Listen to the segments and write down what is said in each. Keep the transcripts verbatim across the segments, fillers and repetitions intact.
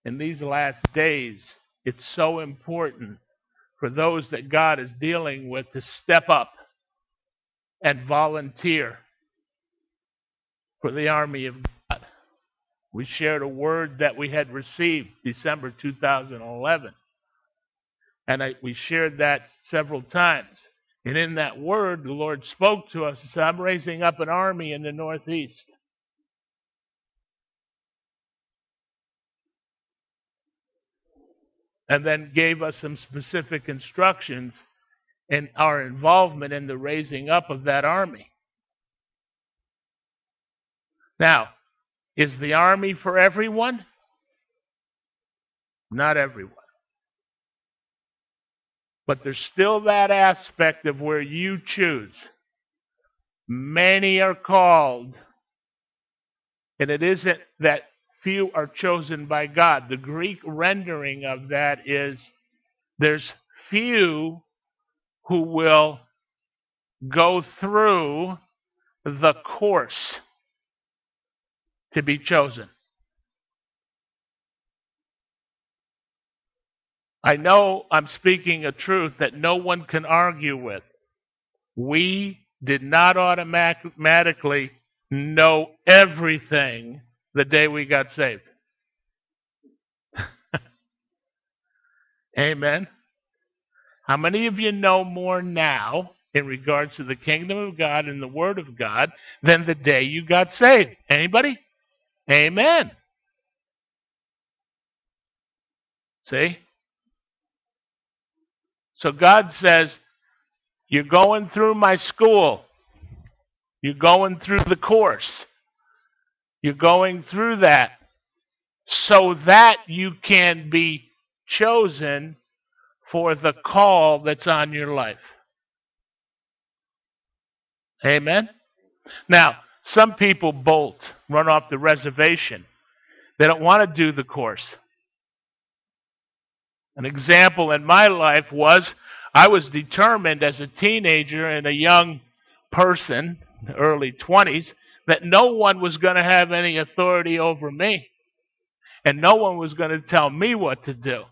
in these last days, it's so important for those that God is dealing with to step up and volunteer for the army of God. We shared a word that we had received December two thousand eleven. And I, we shared that several times. And in that word, the Lord spoke to us and said, I'm raising up an army in the Northeast. And then gave us some specific instructions in our involvement in the raising up of that army. Now, is the army for everyone? Not everyone. But there's still that aspect of where you choose. Many are called, and it isn't that few are chosen by God. The Greek rendering of that is there's few who will go through the course to be chosen. I know I'm speaking a truth that no one can argue with. We did not automatically know everything the day we got saved. Amen. How many of you know more now in regards to the kingdom of God and the Word of God than the day you got saved? Anybody? Amen. See? So God says, you're going through my school. You're going through the course. You're going through that so that you can be chosen for the call that's on your life. Amen? Now, some people bolt, run off the reservation. They don't want to do the course. An example in my life was I was determined as a teenager and a young person, early twenties, that no one was going to have any authority over me. And no one was going to tell me what to do.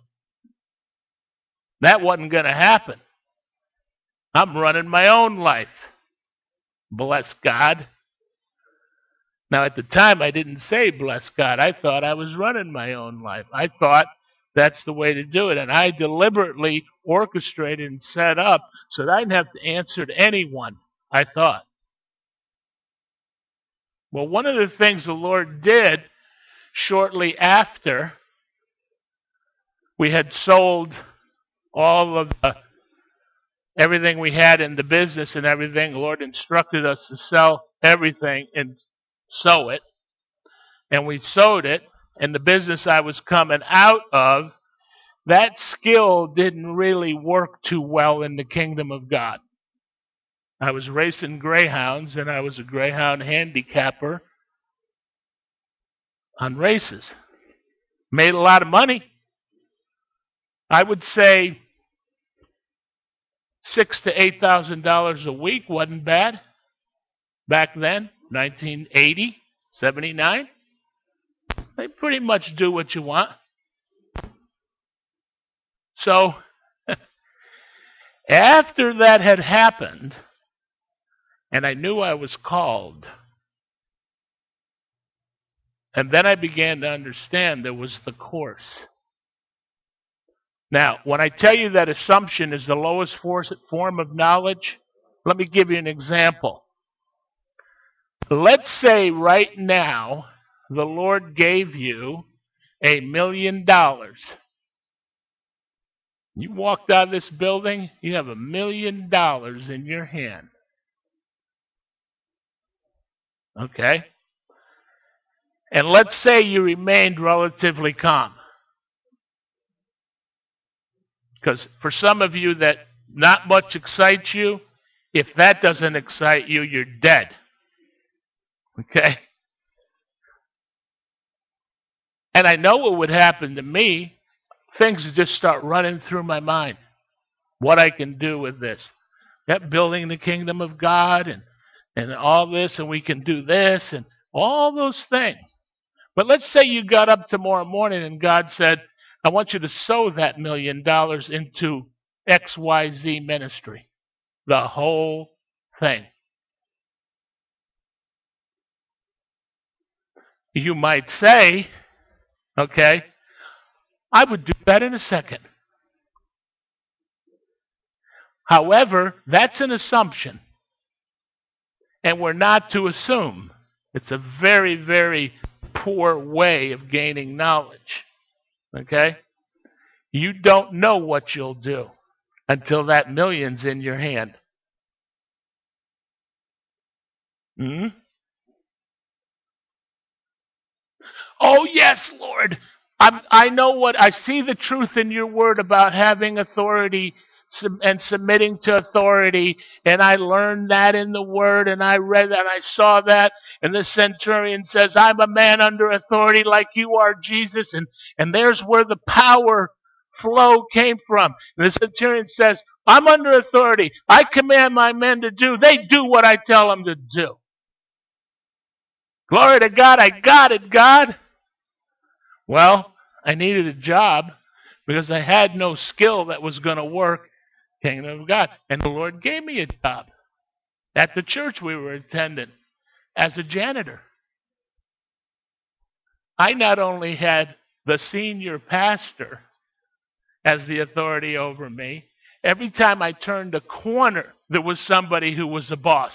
That wasn't going to happen. I'm running my own life. Bless God. Now, at the time, I didn't say bless God. I thought I was running my own life. I thought that's the way to do it. And I deliberately orchestrated and set up so that I didn't have to answer to anyone, I thought. Well, one of the things the Lord did shortly after we had sold all of the, everything we had in the business and everything, the Lord instructed us to sell everything and sow it. And we sowed it. And the business I was coming out of, that skill didn't really work too well in the kingdom of God. I was racing greyhounds, and I was a greyhound handicapper on races. Made a lot of money. I would say six to eight thousand dollars a week wasn't bad back then, nineteen eighty, seventy-nine. They pretty much do what you want. So, after that had happened, and I knew I was called, and then I began to understand there was the course. Now, when I tell you that assumption is the lowest form of knowledge, let me give you an example. Let's say right now, the Lord gave you a million dollars. You walked out of this building, you have a million dollars in your hand. Okay? And let's say you remained relatively calm. Because for some of you that not much excites you, if that doesn't excite you, you're dead. Okay? And I know what would happen to me. Things would just start running through my mind. What I can do with this. That building the kingdom of God and, and all this, and we can do this, and all those things. But let's say you got up tomorrow morning and God said, I want you to sow that million dollars into X Y Z ministry. The whole thing. You might say, okay, I would do that in a second. However, that's an assumption. And we're not to assume. It's a very, very poor way of gaining knowledge. Okay? You don't know what you'll do until that million's in your hand. Hmm? Oh, yes, Lord. I'm, I know what, I see the truth in your word about having authority and submitting to authority, and I learned that in the word, and I read that, and I saw that, and the centurion says, I'm a man under authority like you are, Jesus, and, and there's where the power flow came from. And the centurion says, I'm under authority. I command my men to do. They do what I tell them to do. Glory to God, I got it, God. Well, I needed a job because I had no skill that was going to work. Kingdom of God. And the Lord gave me a job at the church we were attending as a janitor. I not only had the senior pastor as the authority over me, every time I turned a corner, there was somebody who was a boss.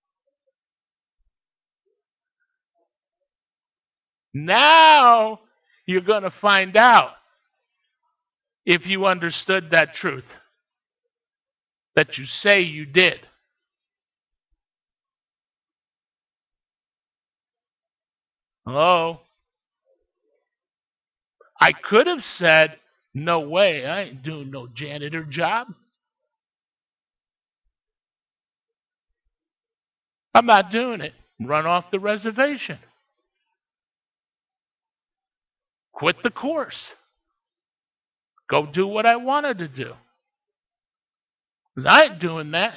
Now you're going to find out if you understood that truth that you say you did. Hello? I could have said, no way, I ain't doing no janitor job. I'm not doing it. Run off the reservation. Quit the course. Go do what I wanted to do. Because I ain't doing that.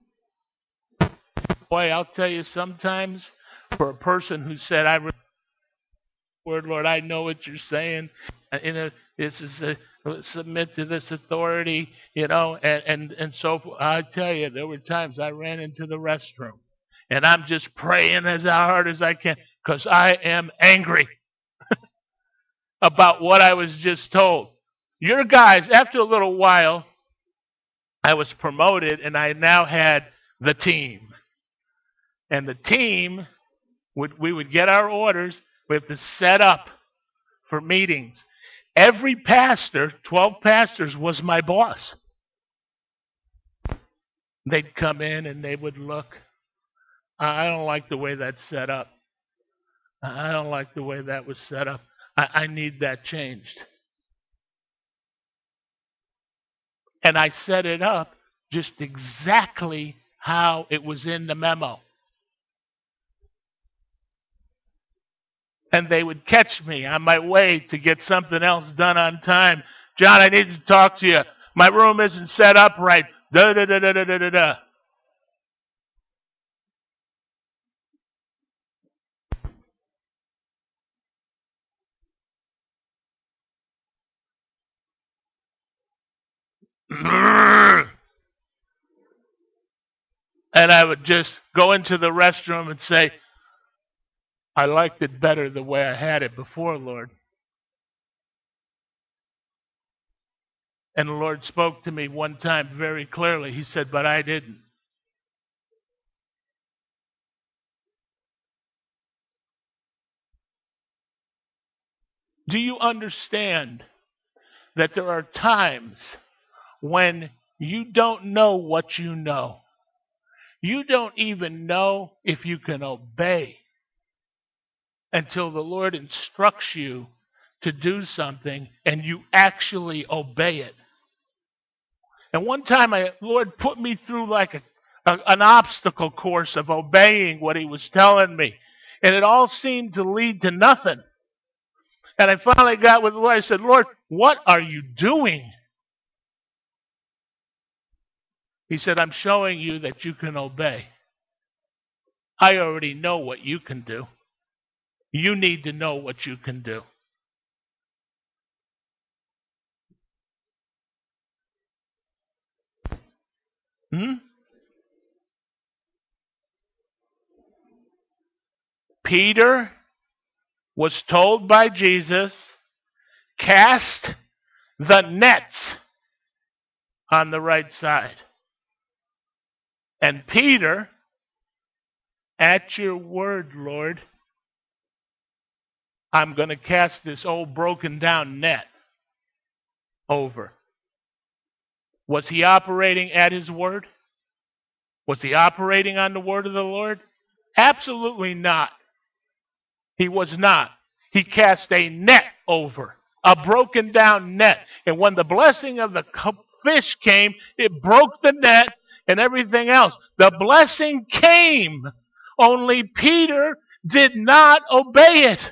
Boy, I'll tell you, sometimes for a person who said, I word, Lord, I know what you're saying. You know, this is a, submit to this authority, you know, and, and, and so forth. I tell you, there were times I ran into the restroom, and I'm just praying as hard as I can because I am angry about what I was just told. Your guys, after a little while, I was promoted, and I now had the team. And the team, would we would get our orders. We have to set up for meetings. Every pastor, twelve pastors, was my boss. They'd come in and they would look. I don't like the way that's set up. I don't like the way that was set up. I, I need that changed. And I set it up just exactly how it was in the memo. And they would catch me on my way to get something else done on time. John, I need to talk to you. My room isn't set up right. Da da da da da da da da. And I would just go into the restroom and say, I liked it better the way I had it before, Lord. And the Lord spoke to me one time very clearly. He said, but I didn't. Do you understand that there are times when you don't know what you know? You don't even know if you can obey until the Lord instructs you to do something and you actually obey it. And one time, the Lord put me through like a, a, an obstacle course of obeying what He was telling me. And it all seemed to lead to nothing. And I finally got with the Lord. I said, Lord, what are you doing? He said, I'm showing you that you can obey. I already know what you can do. You need to know what you can do. Hmm? Peter was told by Jesus, cast the nets on the right side. And Peter, at your word, Lord, I'm going to cast this old broken down net over. Was he operating at his word? Was he operating on the word of the Lord? Absolutely not. He was not. He cast a net over, a broken down net. And when the blessing of the fish came, it broke the net and everything else. The blessing came, only Peter did not obey it.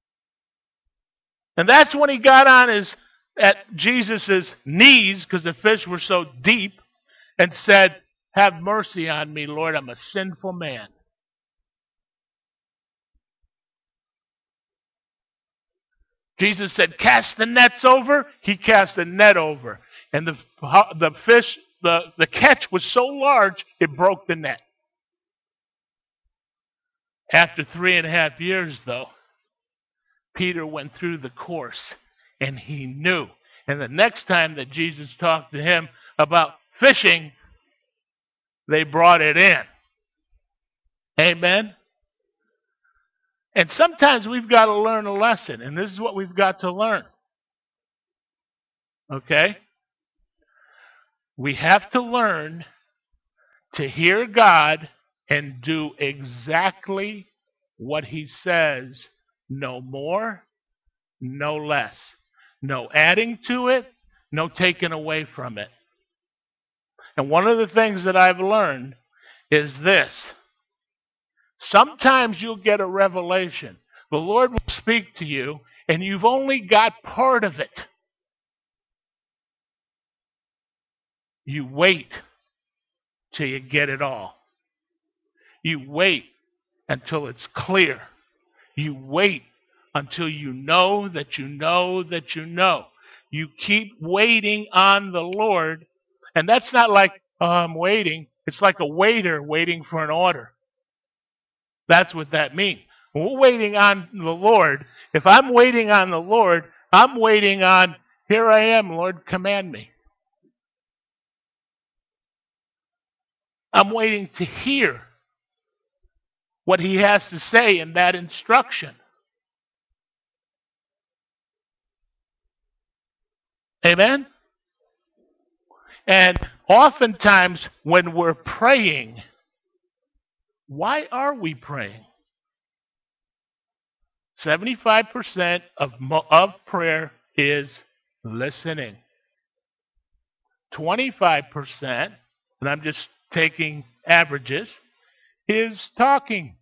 And that's when he got on his at Jesus' knees, because the fish were so deep, and said, have mercy on me, Lord, I'm a sinful man. Jesus said, cast the nets over. He cast the net over. And the, the fish, the, the catch was so large, it broke the net. After three and a half years, though, Peter went through the course, and he knew. And the next time that Jesus talked to him about fishing, they brought it in. Amen? And sometimes we've got to learn a lesson, and this is what we've got to learn. Okay? We have to learn to hear God and do exactly what He says, no more, no less. No adding to it, no taking away from it. And one of the things that I've learned is this. Sometimes you'll get a revelation. The Lord will speak to you, and you've only got part of it. You wait till you get it all. You wait until it's clear. You wait until you know that you know that you know. You keep waiting on the Lord, and that's not like, oh, I'm waiting. It's like a waiter waiting for an order. That's what that means. When we're waiting on the Lord, if I'm waiting on the Lord, I'm waiting on, here I am, Lord, command me. I'm waiting to hear what He has to say in that instruction. Amen? And oftentimes when we're praying, why are we praying? seventy-five percent of, of prayer is listening. twenty-five percent, and I'm just taking averages, is talking.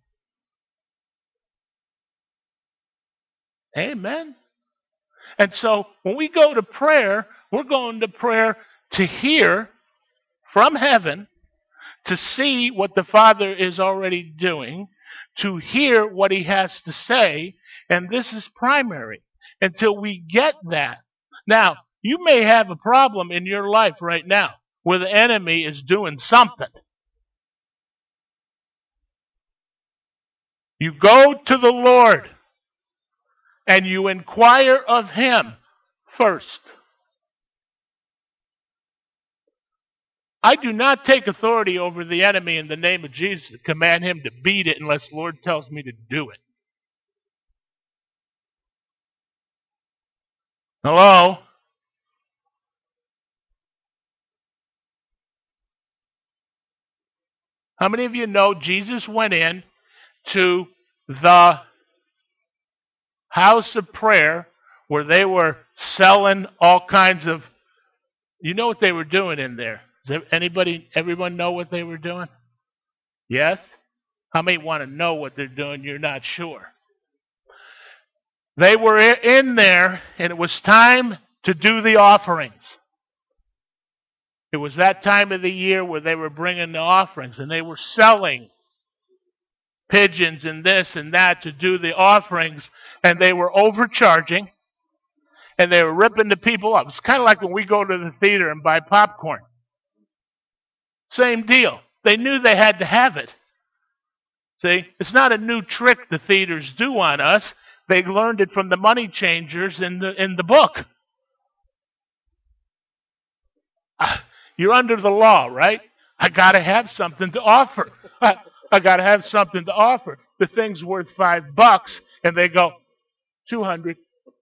Amen? And so when we go to prayer, we're going to prayer to hear from heaven, to see what the Father is already doing, to hear what He has to say, and this is primary until we get that. Now, you may have a problem in your life right now where the enemy is doing something. You go to the Lord and you inquire of Him first. I do not take authority over the enemy in the name of Jesus to command him to beat it unless the Lord tells me to do it. Hello? How many of you know Jesus went in to the house of prayer where they were selling all kinds of, you know what they were doing in there? Does anybody, everyone know what they were doing? Yes? How many want to know what they're doing? You're not sure. They were in there, and it was time to do the offerings. It was that time of the year where they were bringing the offerings, and they were selling pigeons and this and that to do the offerings, and they were overcharging, and they were ripping the people up. It's kind of like when we go to the theater and buy popcorn. Same deal. They knew they had to have it. See, it's not a new trick the theaters do on us. They learned it from the money changers in the in the book. Uh, you're under the law, right? I got to have something to offer. I, I got to have something to offer. The thing's worth five bucks, and they go two hundred.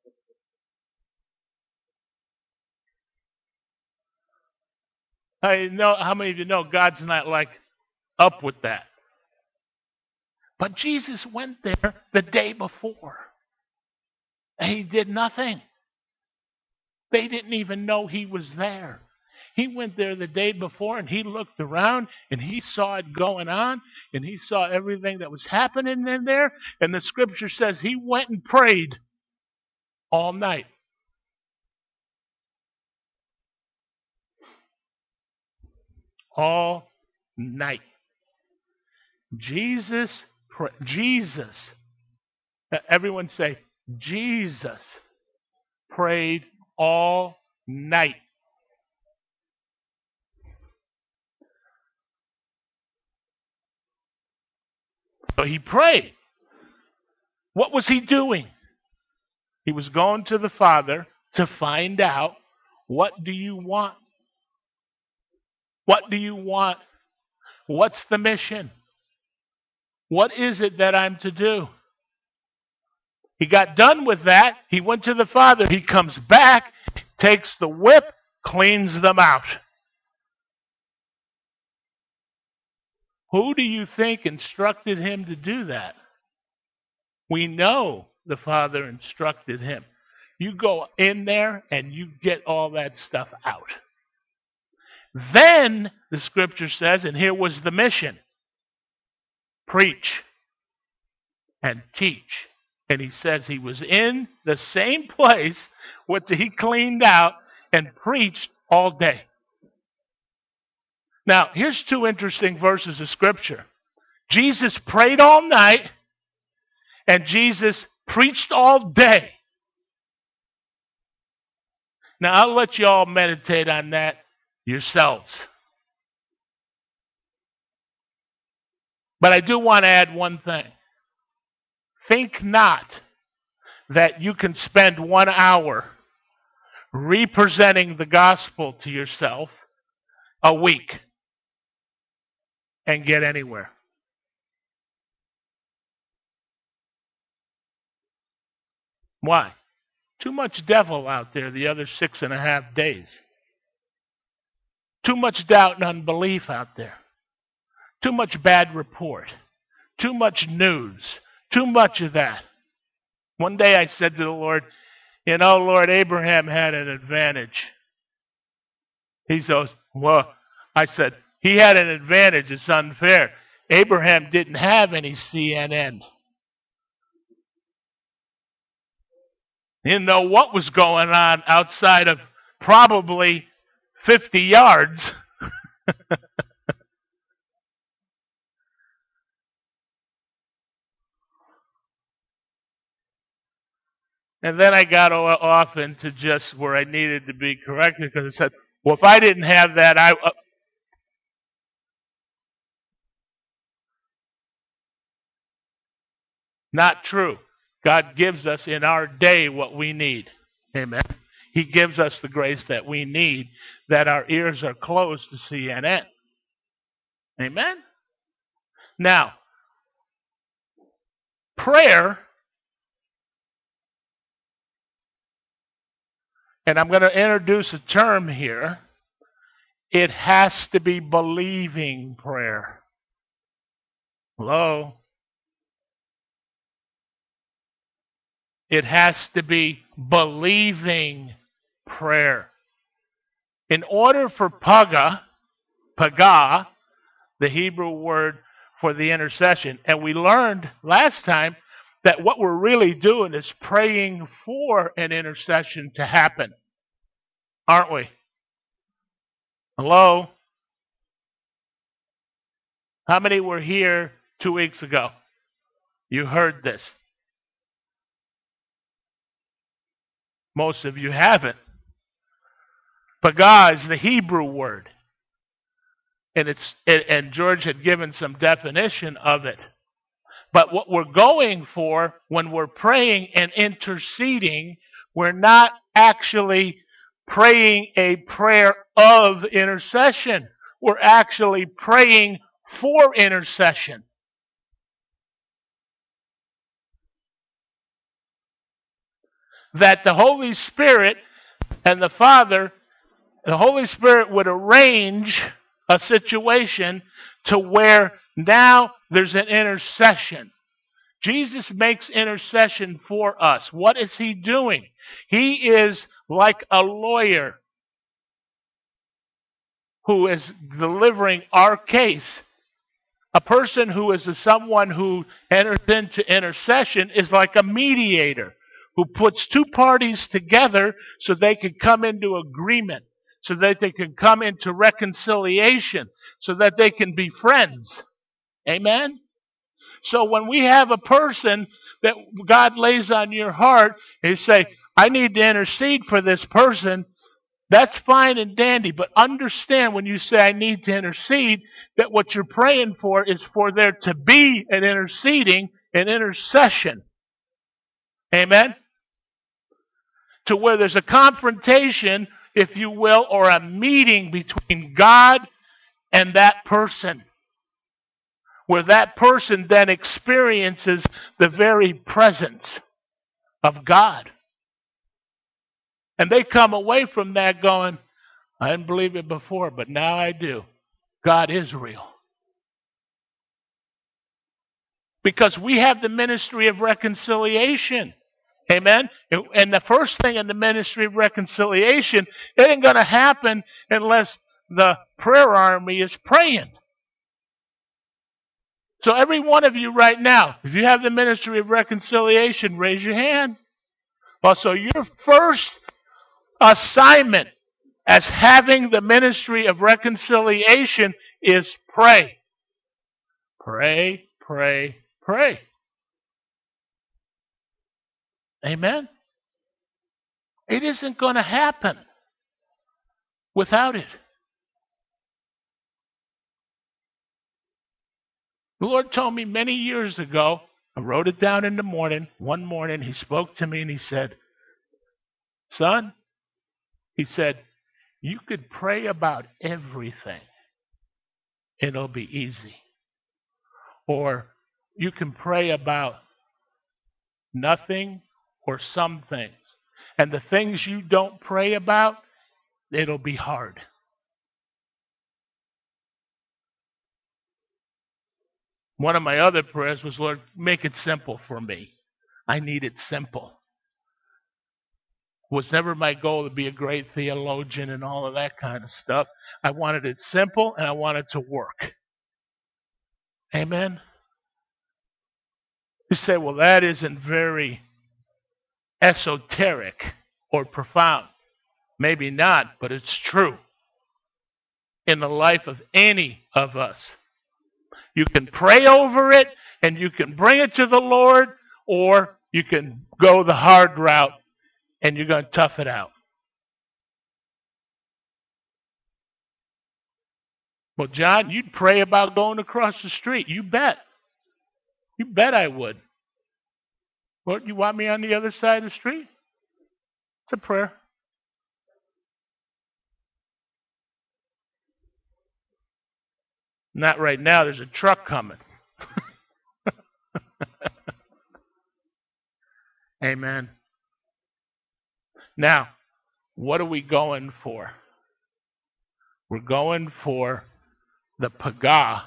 I know how many of you know God's not like up with that. But Jesus went there the day before, and he did nothing. They didn't even know he was there. He went there the day before, and he looked around, and he saw it going on, and he saw everything that was happening in there, and the scripture says he went and prayed all night. All night. Jesus, Jesus, everyone say, Jesus prayed all night. So he prayed. What was he doing? He was going to the Father to find out, what do you want? What do you want? What's the mission? What is it that I'm to do? He got done with that. He went to the Father. He comes back, takes the whip, cleans them out. Who do you think instructed him to do that? We know the Father instructed him. You go in there and you get all that stuff out. Then, the scripture says, and here was the mission, preach and teach. And he says he was in the same place what he cleaned out and preached all day. Now, here's two interesting verses of scripture. Jesus prayed all night, and Jesus preached all day. Now, I'll let you all meditate on that yourselves. But I do want to add one thing. Think not that you can spend one hour representing the gospel to yourself a week and get anywhere. Why? Too much devil out there the other six and a half days. Too much doubt and unbelief out there. Too much bad report. Too much news. Too much of that. One day I said to the Lord, you know, Lord, Abraham had an advantage. He says, well, I said, he had an advantage. It's unfair. Abraham didn't have any C N N. He didn't know what was going on outside of probably fifty yards. And then I got off into just where I needed to be corrected, because I said, well, if I didn't have that, I... Uh, not true. God gives us in our day what we need. Amen. He gives us the grace that we need, that our ears are closed to C N N. Amen? Now, prayer, and I'm going to introduce a term here, it has to be believing prayer. Hello? It has to be believing prayer. In order for paga, paga, the Hebrew word for the intercession, and we learned last time that what we're really doing is praying for an intercession to happen. Aren't we? Hello? How many were here two weeks ago? You heard this. Most of you haven't. Pagah is the Hebrew word. And it's it, and George had given some definition of it. But what we're going for when we're praying and interceding, we're not actually praying a prayer of intercession. We're actually praying for intercession. That the Holy Spirit and the Father, the Holy Spirit would arrange a situation to where now there's an intercession. Jesus makes intercession for us. What is he doing? He is like a lawyer who is delivering our case. A person who is a, someone who enters into intercession is like a mediator who puts two parties together so they can come into agreement, so that they can come into reconciliation, so that they can be friends. Amen? So when we have a person that God lays on your heart, and you say, I need to intercede for this person, that's fine and dandy, but understand when you say I need to intercede, that what you're praying for is for there to be an interceding, an intercession. Amen? To where there's a confrontation, if you will, or a meeting between God and that person. Where that person then experiences the very presence of God. And they come away from that going, I didn't believe it before, but now I do. God is real. Because we have the ministry of reconciliation. Amen? And the first thing in the ministry of reconciliation, it ain't going to happen unless the prayer army is praying. So every one of you right now, if you have the ministry of reconciliation, raise your hand. Well, so your first assignment as having the ministry of reconciliation is pray. Pray, pray, pray. Amen? It isn't going to happen without it. The Lord told me many years ago, I wrote it down in the morning. One morning he spoke to me and he said, son, he said, you could pray about everything. It'll be easy. Or you can pray about nothing or some things. And the things you don't pray about, it'll be hard. One of my other prayers was, Lord, make it simple for me. I need it simple. It was never my goal to be a great theologian and all of that kind of stuff. I wanted it simple and I wanted it to work. Amen? You say, well, that isn't very esoteric or profound. Maybe not, but it's true in the life of any of us. You can pray over it and you can bring it to the Lord, or you can go the hard route and you're going to tough it out. Well, John, you'd pray about going across the street. You bet. You bet I would. Lord, you want me on the other side of the street? It's a prayer. Not right now. There's a truck coming. Amen. Now, what are we going for? We're going for the Pagah,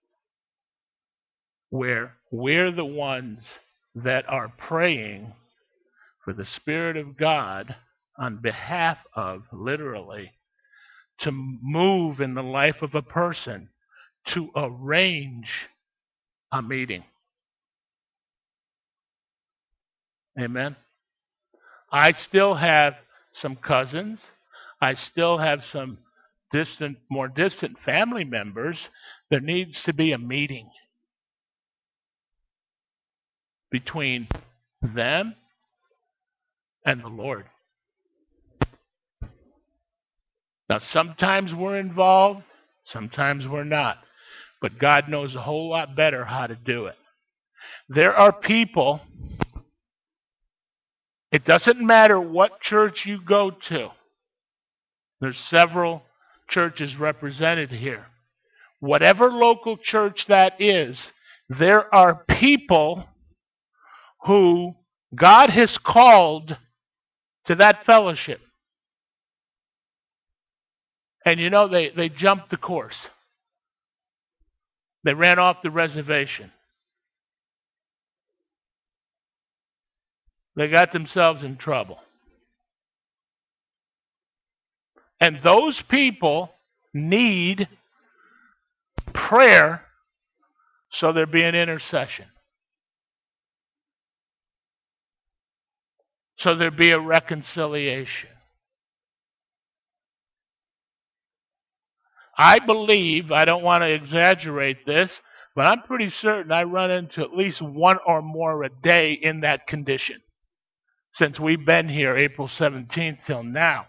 where we're the ones that are praying for the Spirit of God on behalf of, literally, to move in the life of a person, to arrange a meeting. Amen. I still have some cousins. I still have some distant, more distant family members. There needs to be a meeting. between them and the Lord. Now, sometimes we're involved, sometimes we're not. But God knows a whole lot better how to do it. There are people, it doesn't matter what church you go to. There's several churches represented here. Whatever local church that is, there are people who God has called to that fellowship. And you know, they, they jumped the course. They ran off the reservation. They got themselves in trouble. And those people need prayer, so there be an intercession. So there be a reconciliation. I believe, I don't want to exaggerate this, but I'm pretty certain I run into at least one or more a day in that condition since we've been here April seventeenth till now.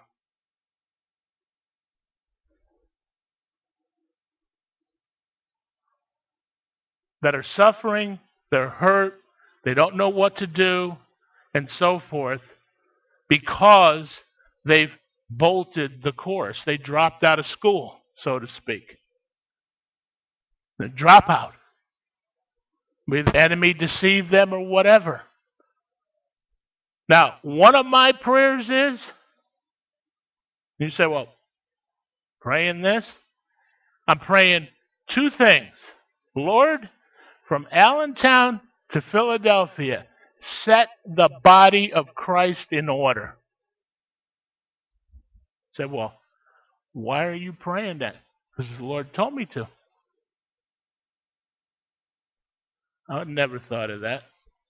That are suffering, they're hurt, they don't know what to do, and so forth, because they've bolted the course. They dropped out of school, so to speak. The dropout. Maybe the enemy deceived them or whatever. Now, one of my prayers is, you say, well, praying this? I'm praying two things. Lord, from Allentown to Philadelphia, set the body of Christ in order. Say, well, why are you praying that? Because the Lord told me to. I never thought of that.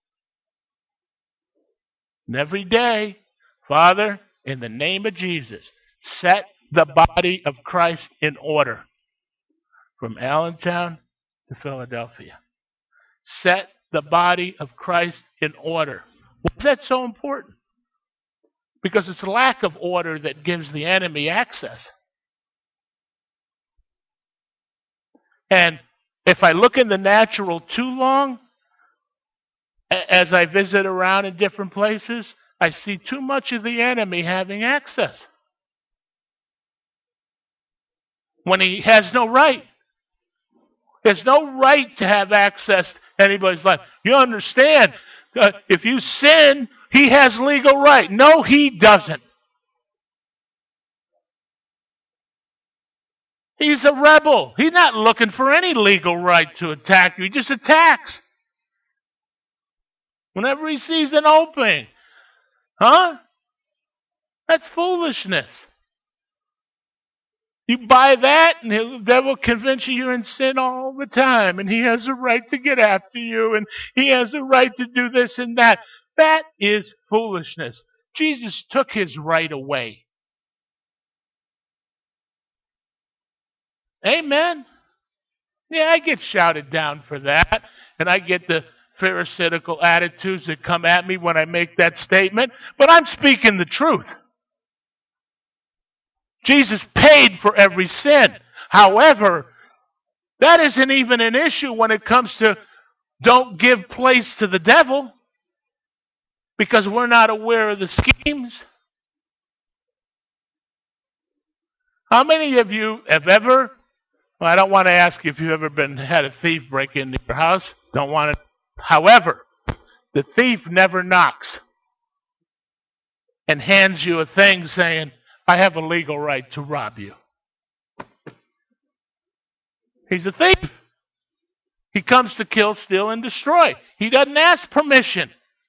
And every day, Father, in the name of Jesus, set the body of Christ in order. From Allentown to Philadelphia. Set the body of Christ in order. Why is that so important? Because it's lack of order that gives the enemy access. And if I look in the natural too long, as I visit around in different places, I see too much of the enemy having access. When he has no right. He has no right to have access to anybody's life. You understand, uh, if you sin, he has legal right. No, he doesn't. He's a rebel. He's not looking for any legal right to attack you. He just attacks. Whenever he sees an opening. Huh? That's foolishness. You buy that, and the devil convince you you're in sin all the time, and he has a right to get after you, and he has a right to do this and that. That is foolishness. Jesus took his right away. Amen. Yeah, I get shouted down for that, and I get the pharisaical attitudes that come at me when I make that statement, but I'm speaking the truth. Jesus paid for every sin. However, that isn't even an issue when it comes to don't give place to the devil, because we're not aware of the schemes. How many of you have ever, well, I don't want to ask you if you've ever been had a thief break into your house. Don't want to. However, the thief never knocks and hands you a thing saying, I have a legal right to rob you. He's a thief. He comes to kill, steal, and destroy. He doesn't ask permission.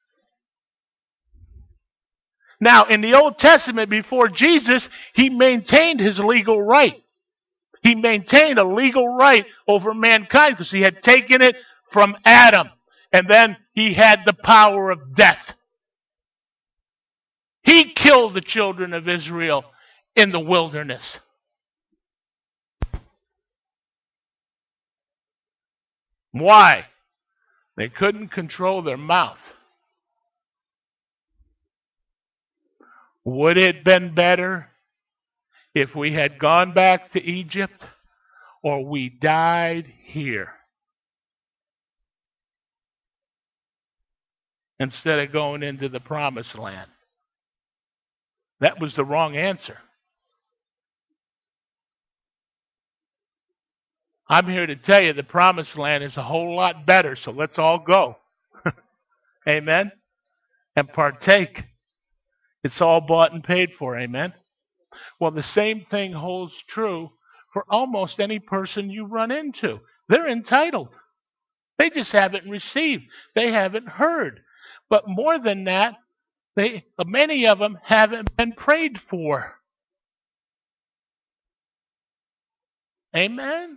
Now, in the Old Testament, before Jesus, he maintained his legal right. He maintained a legal right over mankind because he had taken it from Adam. And then he had the power of death. He killed the children of Israel in the wilderness. Why? They couldn't control their mouth. Would it have been better if we had gone back to Egypt or we died here instead of going into the promised land? That was the wrong answer. I'm here to tell you the promised land is a whole lot better, so let's all go. Amen? And partake. It's all bought and paid for, amen? Well, the same thing holds true for almost any person you run into. They're entitled. They just haven't received. They haven't heard. But more than that, they many of them haven't been prayed for. Amen?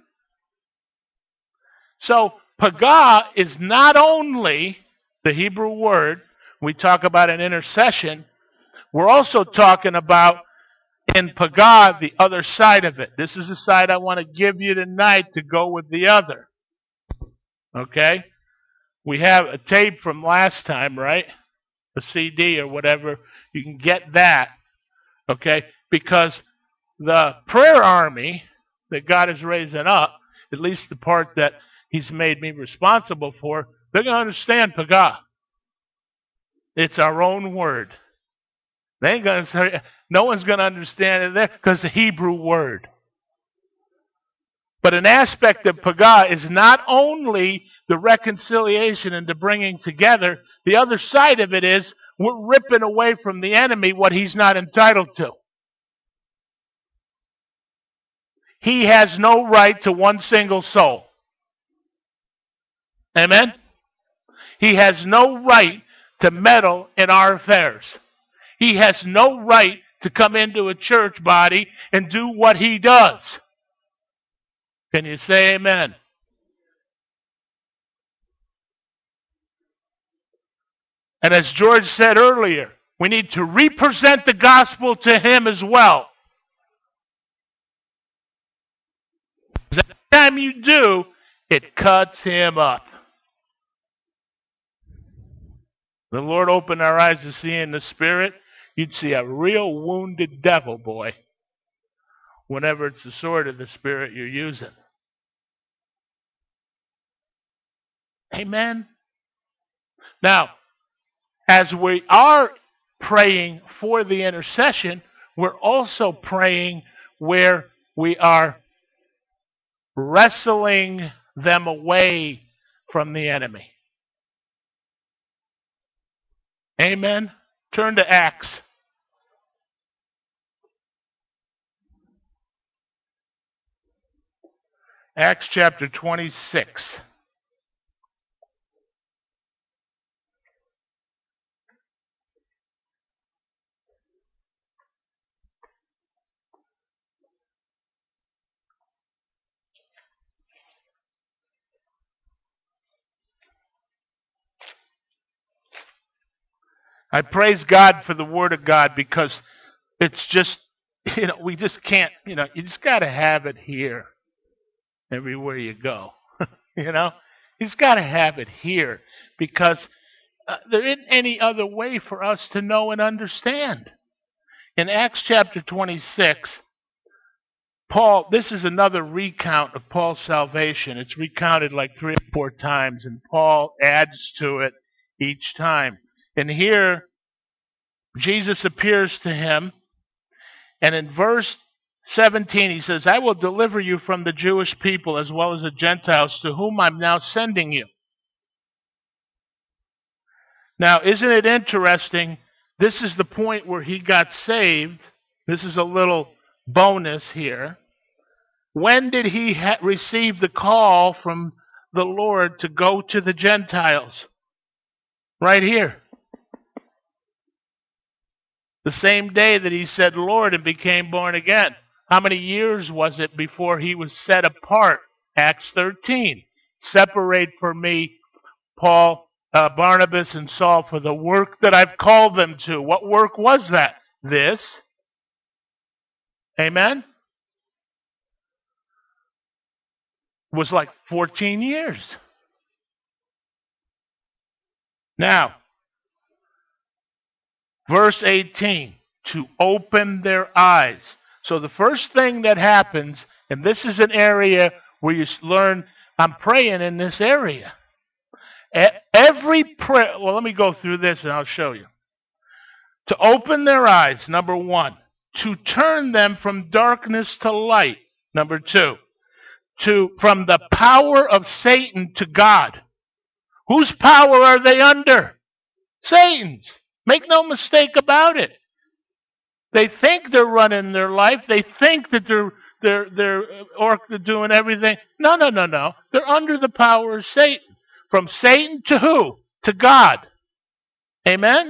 So, pagah is not only the Hebrew word. We talk about an intercession. We're also talking about in pagah the other side of it. This is the side I want to give you tonight to go with the other. Okay? We have a tape from last time, right? A C D or whatever. You can get that. Okay? Because the prayer army that God is raising up, at least the part that He's made me responsible for, they're going to understand pagah. It's our own word. They ain't going to say, no one's going to understand it there because it's a Hebrew word. But an aspect of pagah is not only the reconciliation and the bringing together. The other side of it is we're ripping away from the enemy what he's not entitled to. He has no right to one single soul. Amen? He has no right to meddle in our affairs. He has no right to come into a church body and do what he does. Can you say amen? And as George said earlier, we need to represent the gospel to him as well. Because every time you do, it cuts him up. The Lord opened our eyes to see in the Spirit. You'd see a real wounded devil, boy, whenever it's the sword of the Spirit you're using. Amen? Now, as we are praying for the intercession, we're also praying where we are wrestling them away from the enemy. Amen? Turn to Acts. Acts chapter twenty-six. I praise God for the Word of God because it's just, you know, we just can't, you know, you just got to have it here everywhere you go. You know, you just got to have it here because uh, there isn't any other way for us to know and understand. In Acts chapter twenty-six, Paul, this is another recount of Paul's salvation. It's recounted like three or four times, and Paul adds to it each time. And here, Jesus appears to him, and in verse seventeen, he says, I will deliver you from the Jewish people as well as the Gentiles to whom I'm now sending you. Now, isn't it interesting? This is the point where he got saved. This is a little bonus here. When did he ha- receive the call from the Lord to go to the Gentiles? Right here. The same day that he said Lord and became born again. How many years was it before he was set apart? Acts thirteen. Separate for me, Paul, uh, Barnabas, and Saul for the work that I've called them to. What work was that? This. Amen? It was like fourteen years. Now, verse eighteen, to open their eyes. So the first thing that happens, and this is an area where you learn, I'm praying in this area. Every prayer, well, let me go through this and I'll show you. To open their eyes, number one. To turn them from darkness to light, number two. To, from the power of Satan to God. Whose power are they under? Satan's. Make no mistake about it. They think they're running their life. They think that they're they're they're or doing everything. No, no, no, no. They're under the power of Satan. From Satan to who? To God. Amen?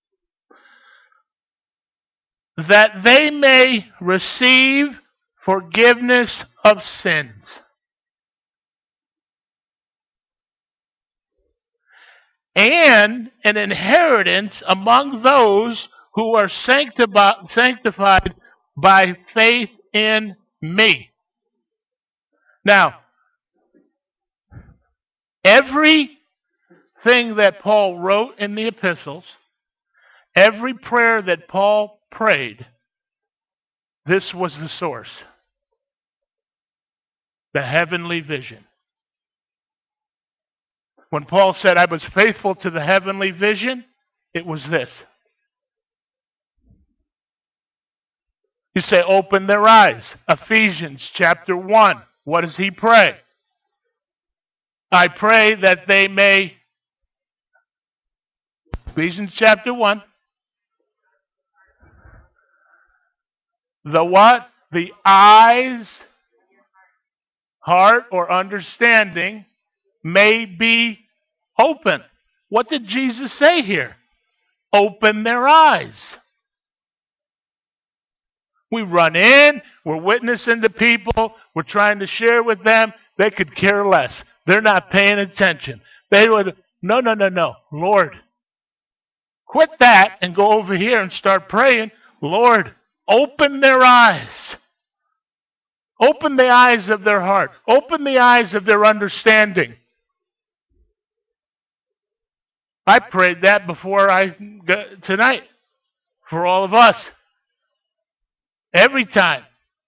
That they may receive forgiveness of sins. And an inheritance among those who are sanctified by faith in me. Now, everything that Paul wrote in the epistles, every prayer that Paul prayed, this was the source. The heavenly vision. When Paul said, I was faithful to the heavenly vision, it was this. You say, open their eyes. Ephesians chapter one. What does he pray? I pray that they may, Ephesians chapter one. The what? The eyes, heart, or understanding may be open. What did Jesus say here? Open their eyes. We run in, we're witnessing to people, we're trying to share with them. They could care less. They're not paying attention. They would, no, no, no, no. Lord, quit that and go over here and start praying. Lord, open their eyes. Open the eyes of their heart. Open the eyes of their understanding. I prayed that before I got tonight for all of us. Every time.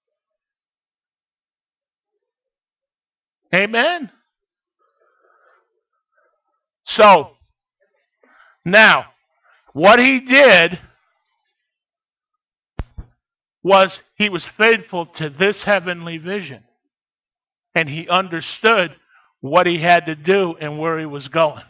Amen? So, now, what he did was he was faithful to this heavenly vision. And he understood what he had to do and where he was going.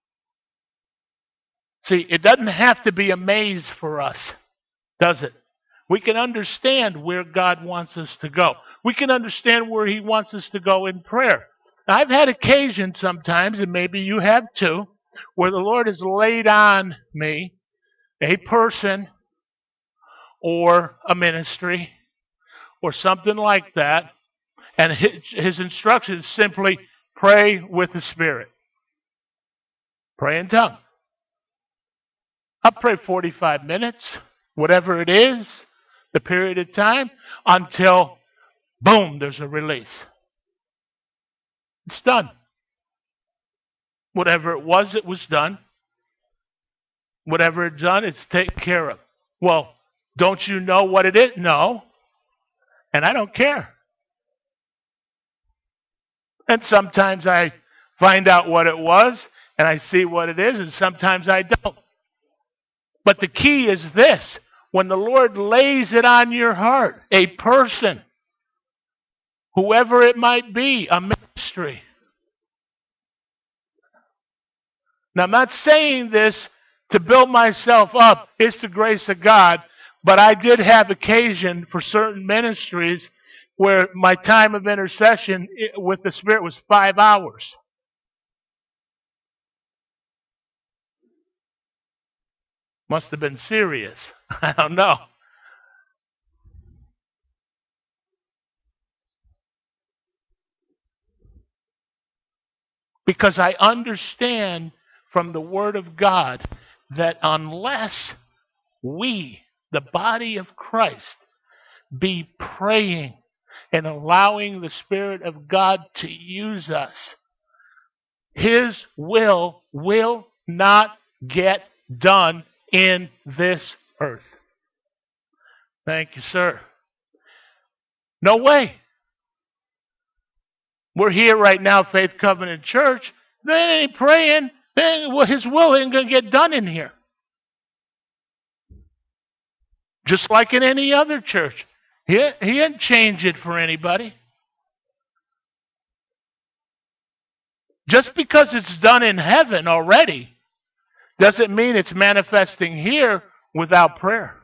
See, it doesn't have to be a maze for us, does it? We can understand where God wants us to go. We can understand where he wants us to go in prayer. Now, I've had occasion sometimes, and maybe you have too, where the Lord has laid on me a person or a ministry or something like that, and his, his instruction is simply pray with the Spirit. Pray in tongues. I'll pray forty-five minutes, whatever it is, the period of time, until, boom, there's a release. It's done. Whatever it was, it was done. Whatever it's done, it's taken care of. Well, don't you know what it is? No. And I don't care. And sometimes I find out what it was, and I see what it is, and sometimes I don't. But the key is this. When the Lord lays it on your heart, a person, whoever it might be, a ministry. Now, I'm not saying this to build myself up. It's the grace of God. But I did have occasion for certain ministries where my time of intercession with the Spirit was five hours. Must have been serious. I don't know. Because I understand from the Word of God that unless we, the body of Christ, be praying and allowing the Spirit of God to use us, His will will not get done in this earth. Thank you, sir. No way. We're here right now, Faith Covenant Church. They ain't praying. They ain't, well, His will ain't going to get done in here. Just like in any other church. He, he didn't change it for anybody. Just because it's done in heaven already doesn't mean it's manifesting here without prayer.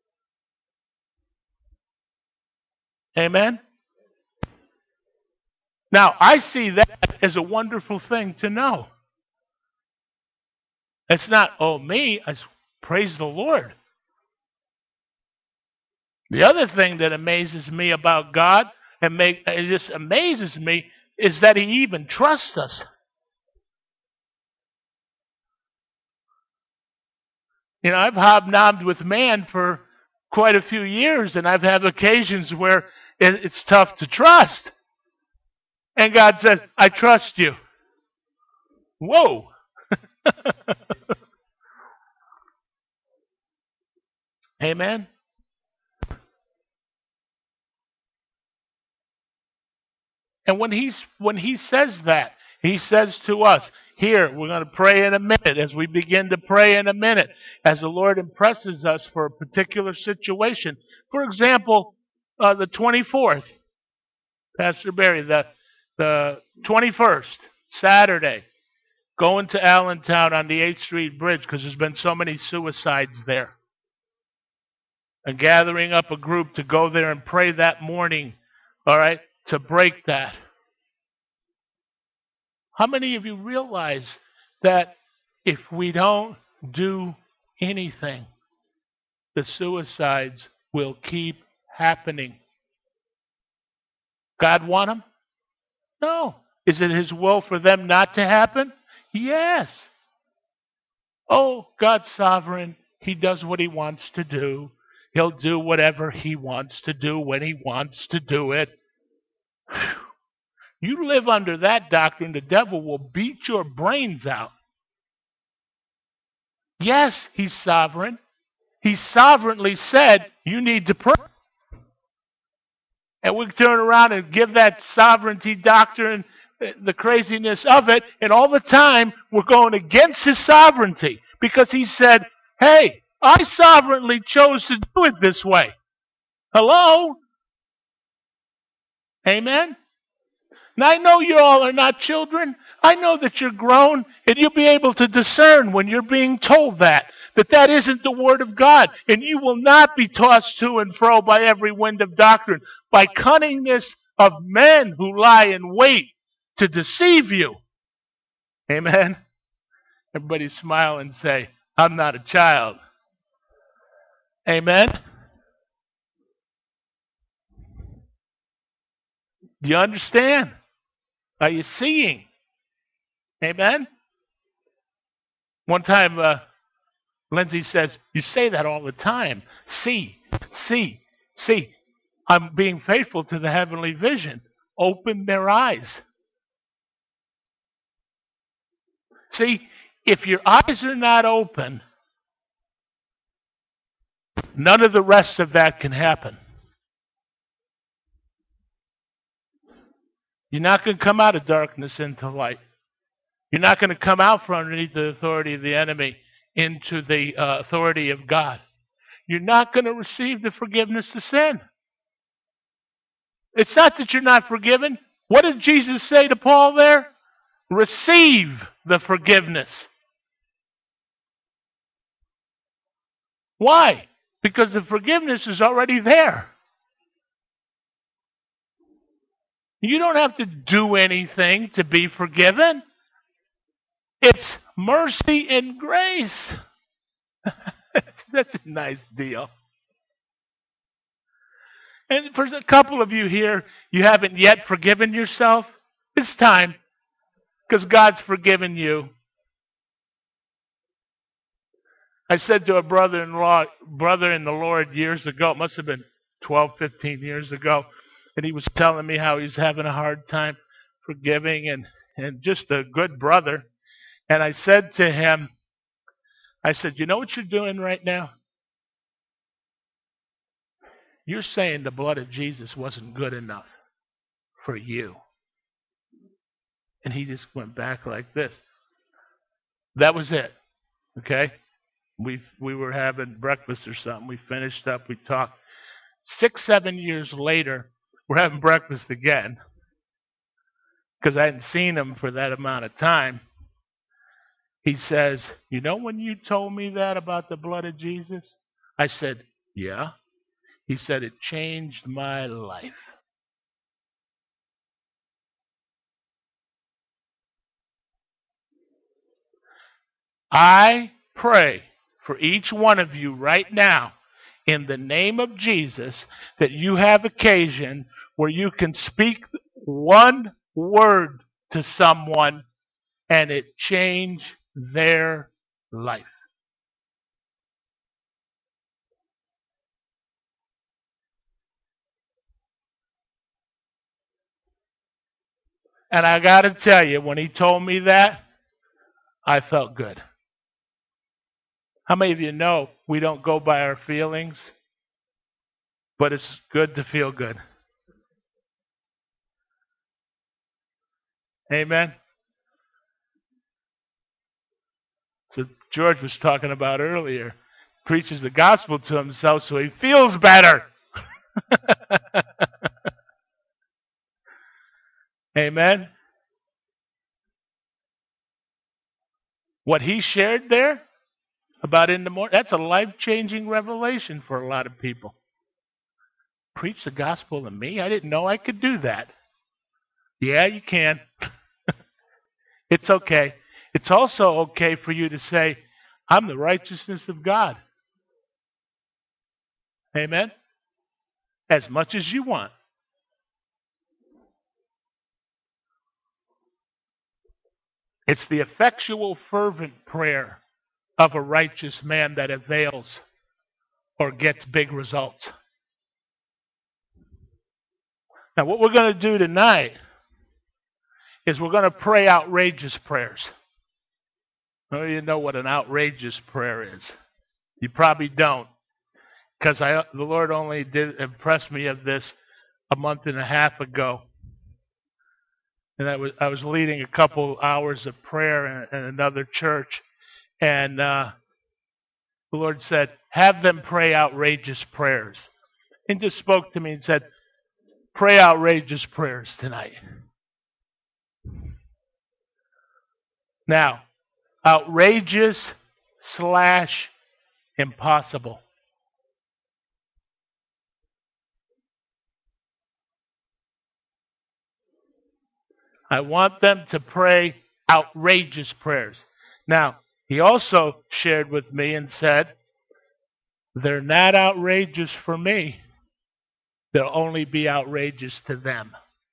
Amen? Now, I see that as a wonderful thing to know. It's not, oh, me, I praise the Lord. The other thing that amazes me about God, and make, it just amazes me, is that He even trusts us. You know, I've hobnobbed with man for quite a few years, and I've had occasions where it, it's tough to trust. And God says, I trust you. Whoa. Amen. And when he's when he says that, he says to us, here, we're going to pray in a minute, as we begin to pray in a minute, as the Lord impresses us for a particular situation. For example, uh, the twenty-fourth, Pastor Barry, the, the twenty-first, Saturday, going to Allentown on the eighth Street Bridge, because there's been so many suicides there. And gathering up a group to go there and pray that morning, all right, to break that. How many of you realize that if we don't do anything, the suicides will keep happening? God want them? No. Is it His will for them not to happen? Yes. Oh, God's sovereign. He does what He wants to do. He'll do whatever He wants to do when He wants to do it. You live under that doctrine, the devil will beat your brains out. Yes, He's sovereign. He sovereignly said, you need to pray. And we turn around and give that sovereignty doctrine the craziness of it, and all the time we're going against His sovereignty because He said, hey, I sovereignly chose to do it this way. Hello? Amen? Now, I know you all are not children. I know that you're grown, and you'll be able to discern when you're being told that, that that isn't the Word of God, and you will not be tossed to and fro by every wind of doctrine, by cunningness of men who lie in wait to deceive you. Amen? Everybody smile and say, I'm not a child. Amen? Do you understand? Are you seeing? Amen? One time, uh, Lindsay says, you say that all the time. See, see, see. I'm being faithful to the heavenly vision. Open their eyes. See, if your eyes are not open, none of the rest of that can happen. You're not going to come out of darkness into light. You're not going to come out from underneath the authority of the enemy into the uh, authority of God. You're not going to receive the forgiveness of sin. It's not that you're not forgiven. What did Jesus say to Paul there? Receive the forgiveness. Why? Because the forgiveness is already there. You don't have to do anything to be forgiven. It's mercy and grace. That's a nice deal. And for a couple of you here, you haven't yet forgiven yourself. It's time, because God's forgiven you. I said to a brother-in-law, brother in the Lord years ago, it must have been twelve, fifteen years ago, and he was telling me how he was having a hard time forgiving, and, and just a good brother. And I said to him, I said, you know what you're doing right now? You're saying the blood of Jesus wasn't good enough for you. And he just went back like this. That was it. Okay? We we were having breakfast or something. We finished up. We talked. Six, seven years later, we're having breakfast again. Because I hadn't seen him for that amount of time. He says, you know when you told me that about the blood of Jesus? I said, yeah. He said, it changed my life. I pray for each one of you right now, in the name of Jesus, that you have occasion where you can speak one word to someone and it change their life. And I got to tell you, when he told me that, I felt good. How many of you know we don't go by our feelings, but it's good to feel good? Amen? So George was talking about earlier, preaches the gospel to himself so he feels better. Amen? What he shared there about in the morning, that's a life-changing revelation for a lot of people. Preach the gospel to me? I didn't know I could do that. Yeah, you can. It's okay. It's also okay for you to say, I'm the righteousness of God. Amen? As much as you want. It's the effectual, fervent prayer of a righteous man that avails or gets big results. Now, what we're going to do tonight is we're going to pray outrageous prayers. Oh, you know what an outrageous prayer is. You probably don't, because I the Lord only did impress me of this a month and a half ago. And I was I was leading a couple hours of prayer in, in another church, and uh, the Lord said, have them pray outrageous prayers. And just spoke to me and said, pray outrageous prayers tonight. Now, outrageous slash impossible. I want them to pray outrageous prayers. Now, he also shared with me and said, they're not outrageous for me. They'll only be outrageous to them.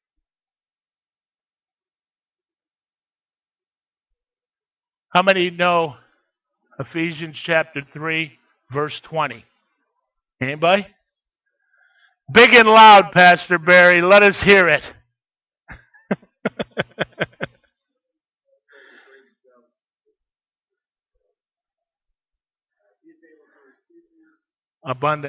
How many know Ephesians chapter three, verse twenty? Anybody? Big and loud, Pastor Barry. Let us hear it. Abundant.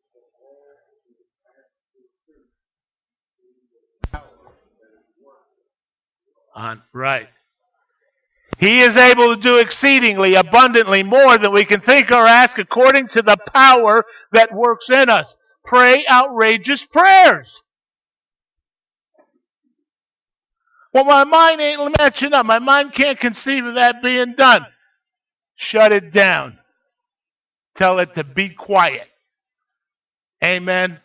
On, right. He is able to do exceedingly abundantly more than we can think or ask according to the power that works in us. Pray outrageous prayers. Well, my mind ain't matching up. My mind can't conceive of that being done. Shut it down. Tell it to be quiet. Amen.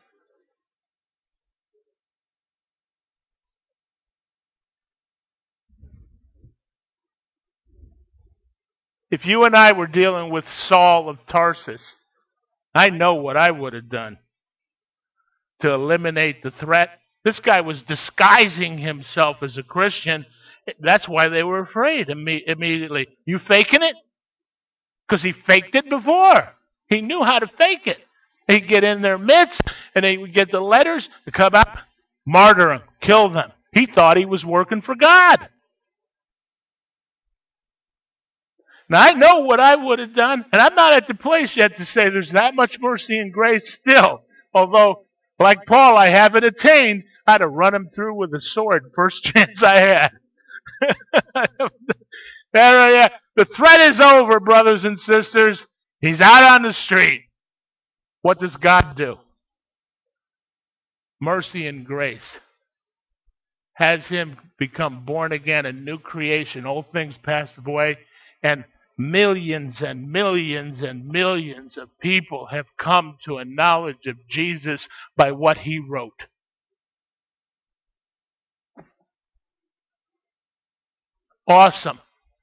If you and I were dealing with Saul of Tarsus, I know what I would have done to eliminate the threat. This guy was disguising himself as a Christian. That's why they were afraid imme- immediately. You faking it? Because he faked it before. He knew how to fake it. He'd get in their midst, and they would get the letters to come out, martyr them, kill them. He thought he was working for God. Now, I know what I would have done, and I'm not at the place yet to say there's that much mercy and grace still. Although, like Paul, I haven't attained. I'd have run him through with a sword first chance I had. There, yeah. The threat is over, brothers and sisters. He's out on the street. What does God do? Mercy and grace has him become born again, a new creation. Old things passed away, and millions and millions and millions of people have come to a knowledge of Jesus by what he wrote. Awesome.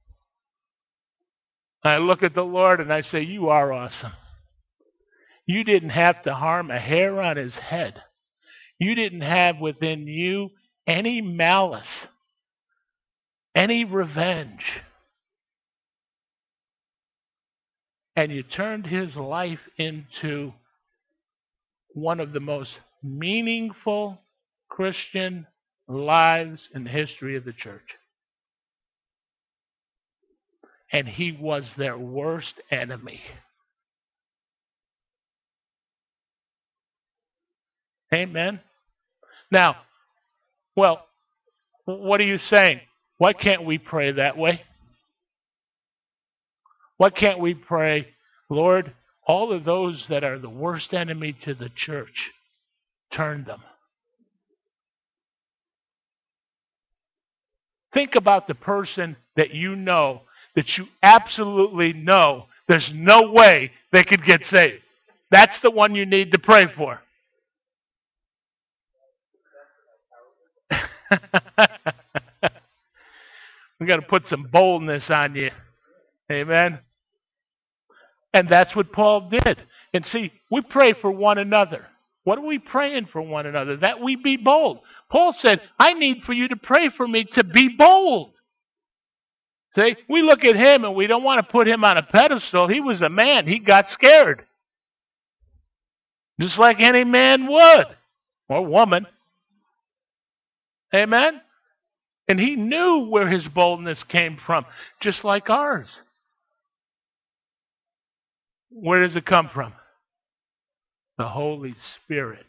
I look at the Lord and I say, you are awesome. You didn't have to harm a hair on his head. You didn't have within you any malice, any revenge. And you turned his life into one of the most meaningful Christian lives in the history of the church. And he was their worst enemy. Amen. Now, well, what are you saying? Why can't we pray that way? Why can't we pray, Lord, all of those that are the worst enemy to the church, turn them? Think about the person that you know, that you absolutely know there's no way they could get saved. That's the one you need to pray for. We got to put some boldness on you. Amen. And that's what Paul did. And see, we pray for one another. What are we praying for one another? That we be bold. Paul said, I need for you to pray for me to be bold. See, we look at him and we don't want to put him on a pedestal. He was a man. He got scared. Just like any man would. Or woman. Amen? And he knew where his boldness came from. Just like ours. Where does it come from? The Holy Spirit.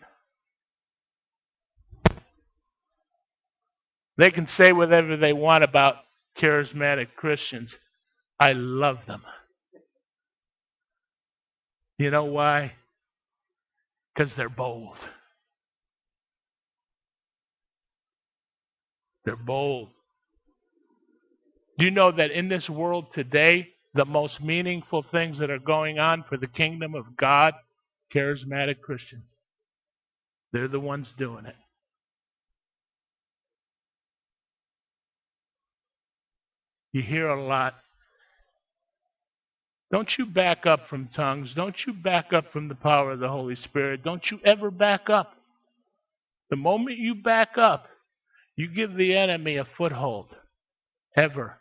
They can say whatever they want about charismatic Christians. I love them. You know why? Because they're bold. They're bold. Do you know that in this world today, the most meaningful things that are going on for the kingdom of God, charismatic Christians, they're the ones doing it. You hear a lot. Don't you back up from tongues. Don't you back up from the power of the Holy Spirit. Don't you ever back up. The moment you back up, you give the enemy a foothold. Ever.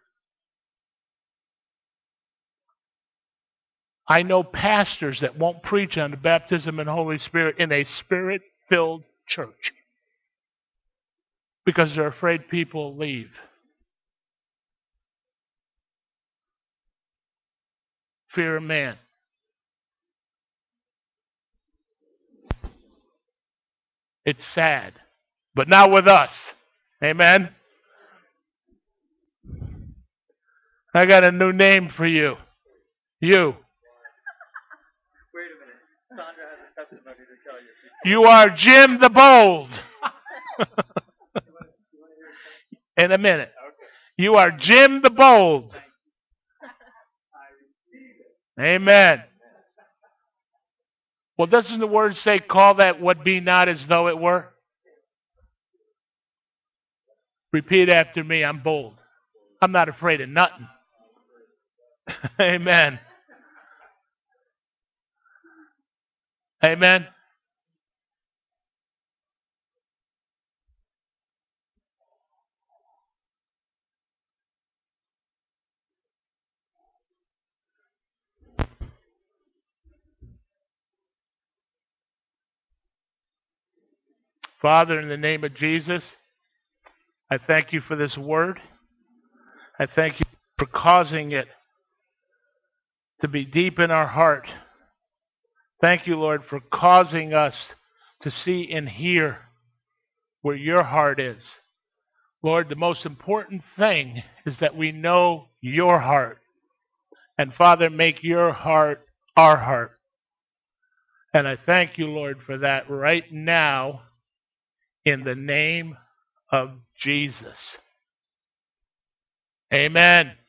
I know pastors that won't preach on the baptism in the Holy Spirit in a spirit-filled church because they're afraid people will leave. Fear of man. It's sad, but not with us. Amen? I got a new name for you. You. Wait a minute. Sandra has a testimony to tell you. You are Jim the Bold. In a minute. You are Jim the Bold. Amen. Well, doesn't the word say, call that what be not as though it were? Repeat after me, I'm bold. I'm not afraid of nothing. Amen. Amen. Father, in the name of Jesus, I thank you for this word. I thank you for causing it to be deep in our heart. Thank you, Lord, for causing us to see and hear where your heart is. Lord, the most important thing is that we know your heart. And Father, make your heart our heart. And I thank you, Lord, for that right now in the name of Jesus. Amen.